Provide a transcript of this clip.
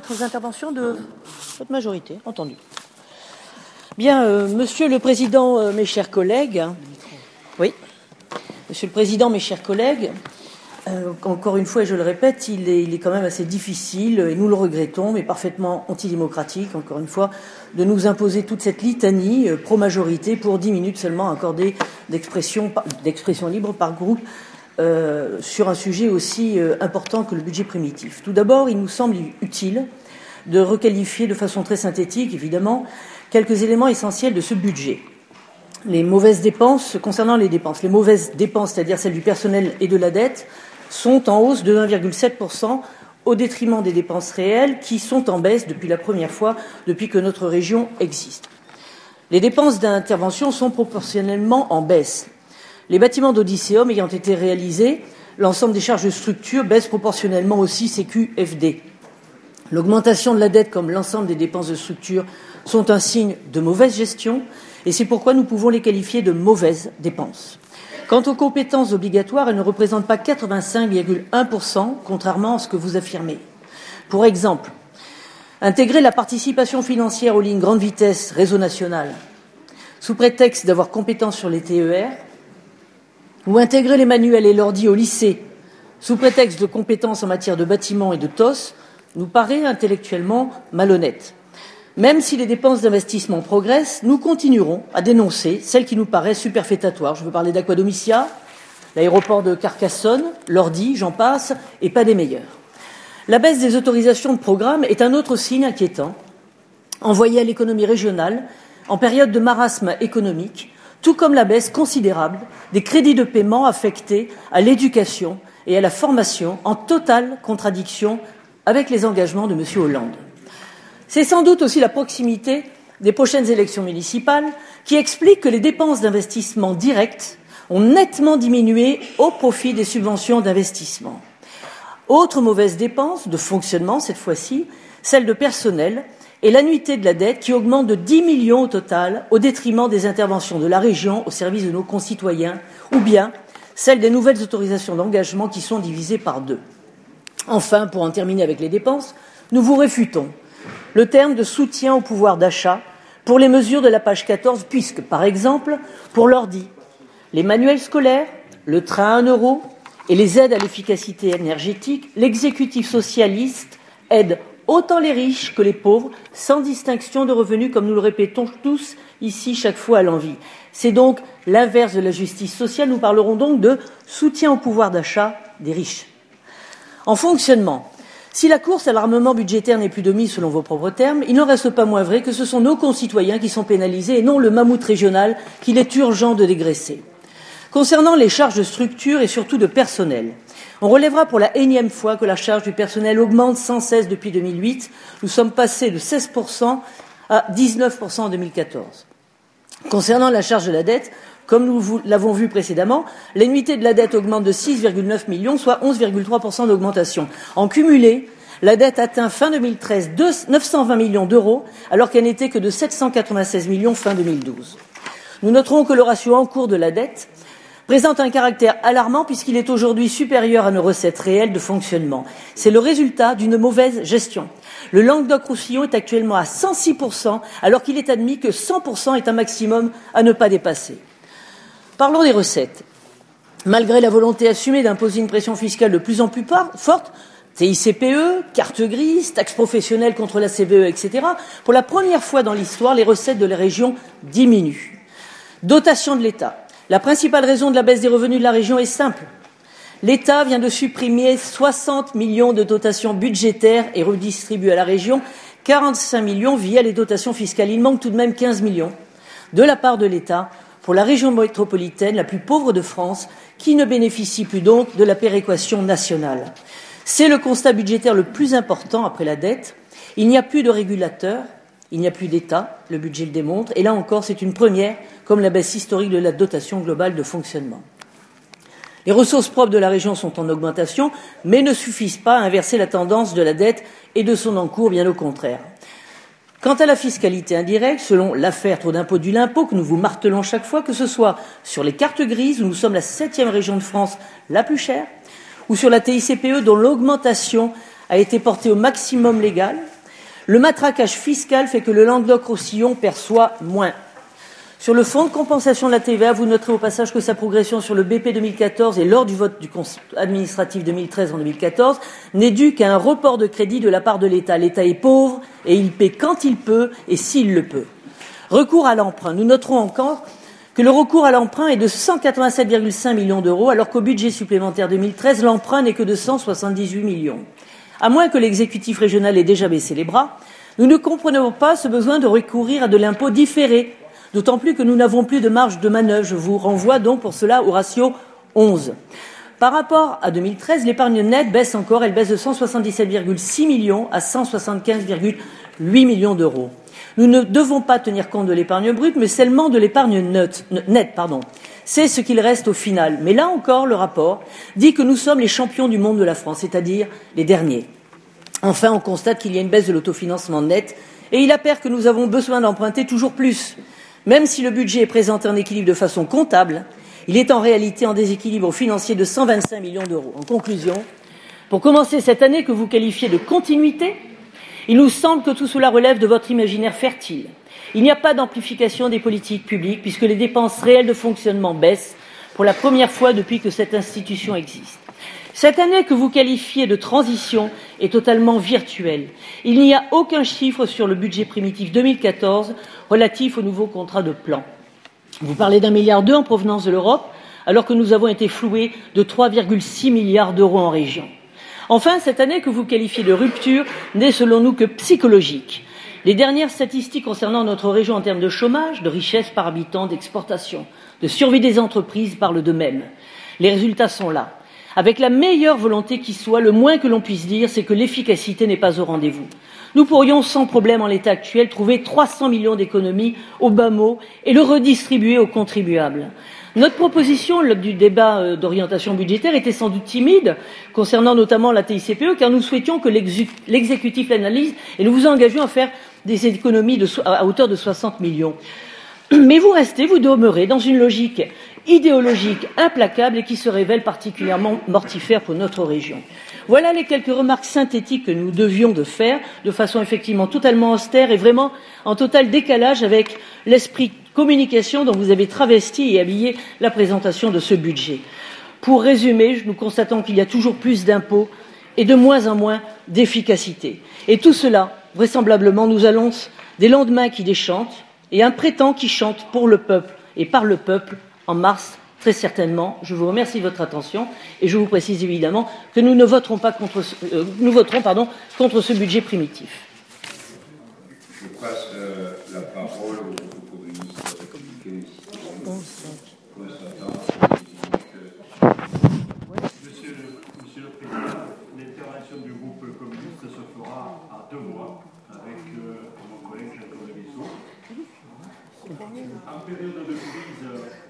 soumettre aux interventions de votre majorité. Entendu. Bien, Monsieur le Président, mes chers collègues. Oui. Monsieur le Président, mes chers collègues. Encore une fois, et je le répète, il est quand même assez difficile, et nous le regrettons, mais parfaitement antidémocratique, encore une fois, de nous imposer toute cette litanie pro-majorité pour 10 minutes seulement accordées d'expression libre par groupe sur un sujet aussi important que le budget primitif. Tout d'abord, il nous semble utile de requalifier de façon très synthétique, évidemment, quelques éléments essentiels de ce budget. Les mauvaises dépenses, concernant les dépenses, les mauvaises dépenses, c'est-à-dire celles du personnel et de la dette, sont en hausse de 1,7% au détriment des dépenses réelles qui sont en baisse depuis la première fois depuis que notre région existe. Les dépenses d'intervention sont proportionnellement en baisse. Les bâtiments d'Odysseum ayant été réalisés, l'ensemble des charges de structure baisse proportionnellement aussi CQFD. L'augmentation de la dette comme l'ensemble des dépenses de structure sont un signe de mauvaise gestion et c'est pourquoi nous pouvons les qualifier de mauvaises dépenses. Quant aux compétences obligatoires, elles ne représentent pas 85,1%, contrairement à ce que vous affirmez. Pour exemple, intégrer la participation financière aux lignes grande vitesse réseau national, sous prétexte d'avoir compétence sur les TER, ou intégrer les manuels et l'ordi au lycée, sous prétexte de compétences en matière de bâtiments et de TOS, nous paraît intellectuellement malhonnête. Même si les dépenses d'investissement progressent, nous continuerons à dénoncer celles qui nous paraissent superfétatoires. Je veux parler d'Aquadomicia, l'aéroport de Carcassonne, l'ordi, j'en passe, et pas des meilleurs. La baisse des autorisations de programme est un autre signe inquiétant, envoyé à l'économie régionale en période de marasme économique, tout comme la baisse considérable des crédits de paiement affectés à l'éducation et à la formation, en totale contradiction avec les engagements de M. Hollande. C'est sans doute aussi la proximité des prochaines élections municipales qui explique que les dépenses d'investissement directes ont nettement diminué au profit des subventions d'investissement. Autre mauvaise dépense de fonctionnement, cette fois-ci, celle de personnel et l'annuité de la dette qui augmente de 10 millions au total au détriment des interventions de la région au service de nos concitoyens ou bien celle des nouvelles autorisations d'engagement qui sont divisées par 2. Enfin, pour en terminer avec les dépenses, nous vous réfutons le terme de soutien au pouvoir d'achat pour les mesures de la page 14, puisque, par exemple, pour l'ordi, les manuels scolaires, le train à 1 € et les aides à l'efficacité énergétique, l'exécutif socialiste aide autant les riches que les pauvres, sans distinction de revenus, comme nous le répétons tous ici chaque fois à l'envi. C'est donc l'inverse de la justice sociale. Nous parlerons donc de soutien au pouvoir d'achat des riches. En fonctionnement, si la course à l'armement budgétaire n'est plus de mise selon vos propres termes, il n'en reste pas moins vrai que ce sont nos concitoyens qui sont pénalisés et non le mammouth régional qu'il est urgent de dégraisser. Concernant les charges de structure et surtout de personnel, on relèvera pour la énième fois que la charge du personnel augmente sans cesse depuis 2008. Nous sommes passés de 16% à 19% en 2014. Concernant la charge de la dette, comme nous l'avons vu précédemment, l'annuité de la dette augmente de 6,9 millions, soit 11,3% d'augmentation. En cumulé, la dette atteint fin 2013 920 millions d'euros, alors qu'elle n'était que de 796 millions fin 2012. Nous noterons que le ratio en cours de la dette présente un caractère alarmant puisqu'il est aujourd'hui supérieur à nos recettes réelles de fonctionnement. C'est le résultat d'une mauvaise gestion. Le Languedoc-Roussillon est actuellement à 106%, alors qu'il est admis que 100% est un maximum à ne pas dépasser. Parlons des recettes. Malgré la volonté assumée d'imposer une pression fiscale de plus en plus forte, TICPE, carte grise, taxe professionnelle contre la CVE, etc., pour la première fois dans l'histoire, les recettes de la région diminuent. Dotation de l'État. La principale raison de la baisse des revenus de la région est simple. L'État vient de supprimer 60 millions de dotations budgétaires et redistribue à la région 45 millions via les dotations fiscales. Il manque tout de même 15 millions de la part de l'État pour la région métropolitaine la plus pauvre de France, qui ne bénéficie plus donc de la péréquation nationale. C'est le constat budgétaire le plus important après la dette. Il n'y a plus de régulateur, il n'y a plus d'État, le budget le démontre, et là encore c'est une première, comme la baisse historique de la dotation globale de fonctionnement. Les ressources propres de la région sont en augmentation, mais ne suffisent pas à inverser la tendance de la dette et de son encours, bien au contraire. Quant à la fiscalité indirecte, selon l'affaire Trop d'impôts du l'impôt que nous vous martelons chaque fois, que ce soit sur les cartes grises, où nous sommes la 7e région de France la plus chère, ou sur la TICPE dont l'augmentation a été portée au maximum légal, Le matraquage fiscal fait que le Languedoc-Roussillon perçoit moins. Sur le fonds de compensation de la TVA, vous noterez au passage que sa progression sur le BP 2014 et lors du vote du Conseil administratif 2013 en 2014 n'est due qu'à un report de crédit de la part de l'État. L'État est pauvre et il paie quand il peut et s'il le peut. Recours à l'emprunt. Nous noterons encore que le recours à l'emprunt est de 187,5 millions d'euros, alors qu'au budget supplémentaire 2013, l'emprunt n'est que de 178 millions. À moins que l'exécutif régional ait déjà baissé les bras, nous ne comprenons pas ce besoin de recourir à de l'impôt différé, d'autant plus que nous n'avons plus de marge de manœuvre. Je vous renvoie donc pour cela au ratio 11. Par rapport à 2013, l'épargne nette baisse encore, elle baisse de 177,6 millions à 175,8 millions d'euros. Nous ne devons pas tenir compte de l'épargne brute, mais seulement de l'épargne nette. C'est ce qu'il reste au final. Mais là encore, le rapport dit que nous sommes les champions du monde de la France, c'est-à-dire les derniers. Enfin, on constate qu'il y a une baisse de l'autofinancement net et il apparaît que nous avons besoin d'emprunter toujours plus. Même si le budget est présenté en équilibre de façon comptable, il est en réalité en déséquilibre financier de 125 millions d'euros. En conclusion, pour commencer cette année que vous qualifiez de continuité, il nous semble que tout cela relève de votre imaginaire fertile. Il n'y a pas d'amplification des politiques publiques puisque les dépenses réelles de fonctionnement baissent pour la première fois depuis que cette institution existe. Cette année que vous qualifiez de transition est totalement virtuelle. Il n'y a aucun chiffre sur le budget primitif 2014 relatif au nouveau contrat de plan. Vous parlez d'1,2 milliard en provenance de l'Europe, alors que nous avons été floués de 3,6 milliards d'euros en région. Enfin, cette année que vous qualifiez de rupture n'est selon nous que psychologique. Les dernières statistiques concernant notre région en termes de chômage, de richesse par habitant, d'exportation, de survie des entreprises parlent d'eux-mêmes. Les résultats sont là. Avec la meilleure volonté qui soit, le moins que l'on puisse dire, c'est que l'efficacité n'est pas au rendez-vous. Nous pourrions sans problème, en l'état actuel, trouver 300 millions d'économies au bas mot et le redistribuer aux contribuables. Notre proposition, lors du débat d'orientation budgétaire, était sans doute timide, concernant notamment la TICPE, car nous souhaitions que l'exécutif l'analyse et nous vous engagions à faire des économies à hauteur de 60 millions. Mais vous demeurez dans une logique idéologique implacable et qui se révèle particulièrement mortifère pour notre région. Voilà les quelques remarques synthétiques que nous devions de faire, de façon effectivement totalement austère et vraiment en total décalage avec l'esprit de communication dont vous avez travesti et habillé la présentation de ce budget. Pour résumer, nous constatons qu'il y a toujours plus d'impôts et de moins en moins d'efficacité. Et tout cela, vraisemblablement, nous annonce des lendemains qui déchantent et un printemps qui chante pour le peuple et par le peuple en mars, très certainement. Je vous remercie de votre attention et je vous précise évidemment que nous voterons contre ce budget primitif. Je passe la parole au groupe communiste. Monsieur le Président, l'intervention du groupe communiste se fera à 2 mois avec mon collègue Jacques Levisseau. En période de crise,